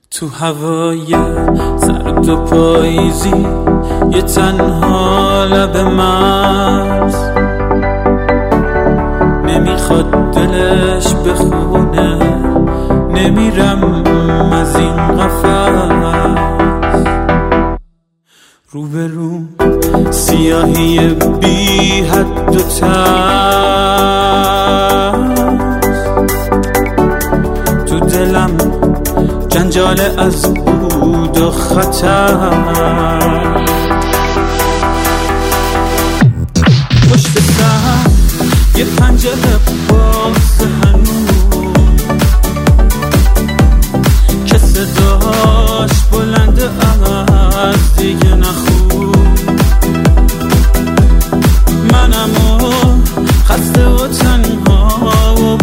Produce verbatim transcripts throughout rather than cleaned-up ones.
تو هوای سرد و پاییزی یه تنها لب مرز نمیخواد دلش بخونه، نمیرم از این قفس. روبروم سیاهی بی حد و ترس، تو دلم جنجال از بود و خطر. پشت سر یه پنجره باز هنوز که صداش بلنده از دیگه نخون. منم و خسته و تنها و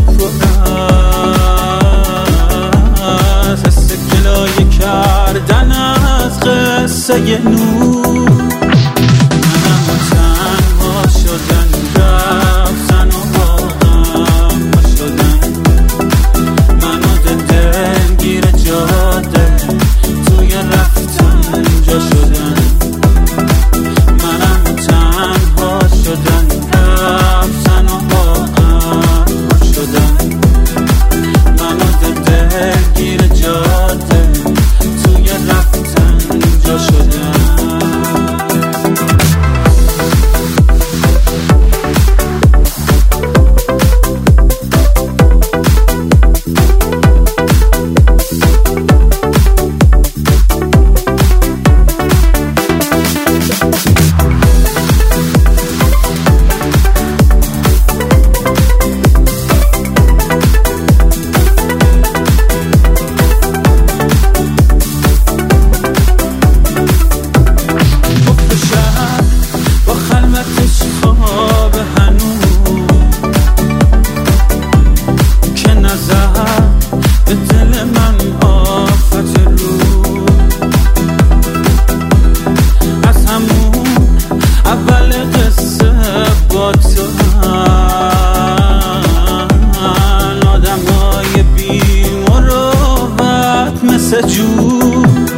پرست، حس گلایه کردن از قصه نور. منم و تنها شدن رفتن و آدم شدن، من و دلگیر جاده توی رفتن جا شدن. منم و تنها شدن رفتن و آدم شدن، من و دلگیر جاده توی رفتن جا شدن. آدمای بی مروت مثل جون